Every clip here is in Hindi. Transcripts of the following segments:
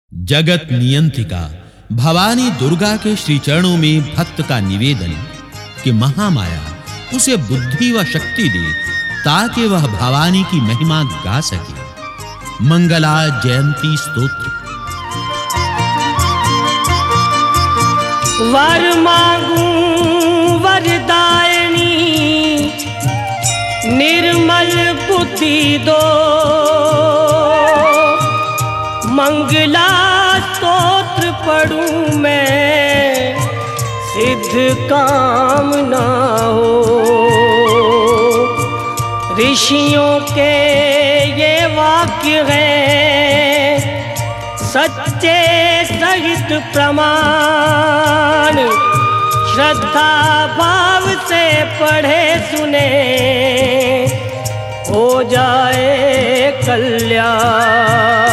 जगत नियंत्रिका भवानी दुर्गा के श्री चरणों में भक्त का निवेदन कि महामाया उसे बुद्धि व शक्ति दे ताकि वह भवानी की महिमा गा सके। मंगला जयंती स्तोत्र। वर मांगू वरदायिनी निर्मल बुद्धि दो, मंगला स्तोत्र पढ़ूं मैं सिद्ध काम ना हो। ऋषियों के ये वाक्य हैं सच्चे सहित प्रमाण, श्रद्धा भाव से पढ़े सुने हो जाए कल्याण।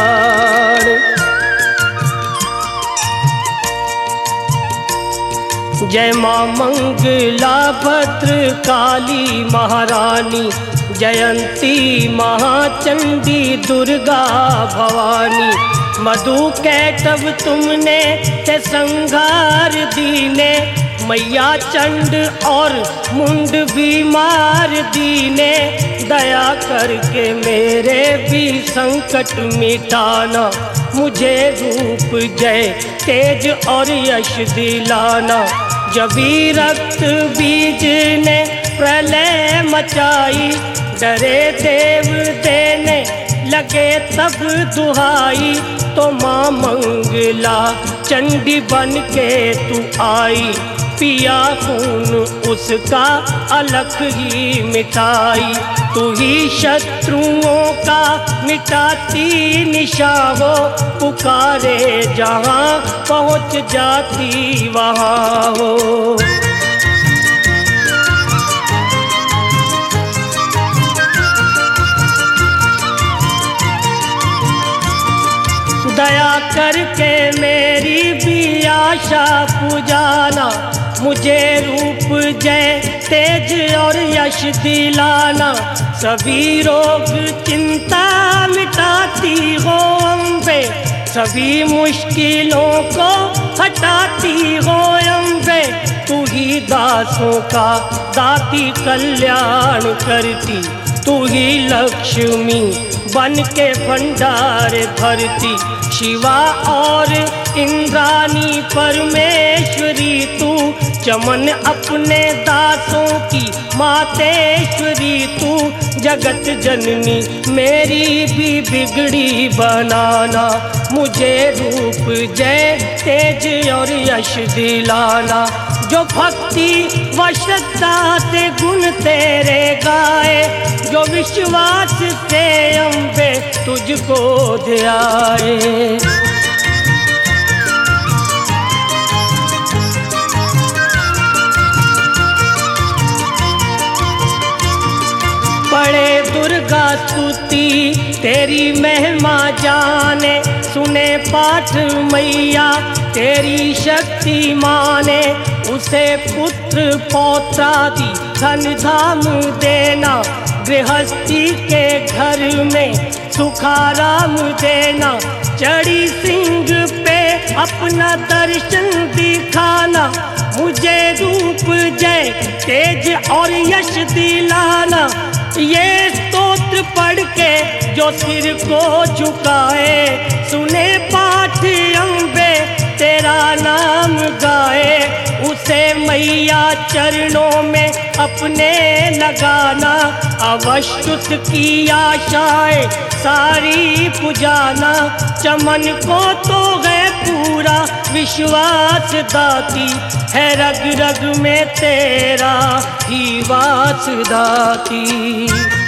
जय मां मंगला भद्र काली महारानी, जयंती महाचंडी दुर्गा भवानी। मधु कैटव तुमने ते संघार दीने, मैया चंड और मुंड भी मार दीने। दया करके मेरे भी संकट मिटाना, मुझे रूप जय तेज और यश दिलाना। जबी रक्त बीज ने प्रलय मचाई, डरे देव देने लगे तब दुहाई। तो मां मंगला चंडी बन के तू आई, पिया खून उसका अलख ही मिटाई। तू ही शत्रुओं का मिटाती निशा हो, पुकारे जहां पहुंच जाती वहां हो। दया करके मेरी भी आशा पुजाना, मुझे रूप जय तेज और यश दिलाना। सभी रोग चिंता मिटाती हो अम्बे, सभी मुश्किलों को हटाती हो अम्बे। तू ही दासों का दाती कल्याण करती, तू ही लक्ष्मी बन के भंडार भरती। शिवा और इंद्रानी परमेश्वरी तू, चमन अपने दासों की मातेश्वरी तू। जगत जननी मेरी भी बिगड़ी बनाना, मुझे रूप जय तेज और यश दिलाना। जो भक्ति व श्रद्धा से गुण तेरे गाए, जो विश्वास से अम्बे तुझको ध्याए। पढ़े दुर्गा स्तुति तेरी महिमा जाने, सुने पाठ मैया तेरी शक्ति माने। उसे पुत्र पौत्रादि धन धाम देना, गृहस्थी के घर में सुखाराम देना। चढ़ी सिंह पे अपना दर्शन दिखाना, मुझे रूप जय तेज और यश दिलाना। ये स्तोत्र पढ़ के जो सिर को झुकाए, सुने पाठ अम्बे तेरा नाम गाए। उसे मैया चरणों में अपने लगाना, अवश्य उसकी आशाएं सारी पुजाना। चमन को तो है पूरा विश्वास दाती, है रग रग में तेरा ही वास दाती।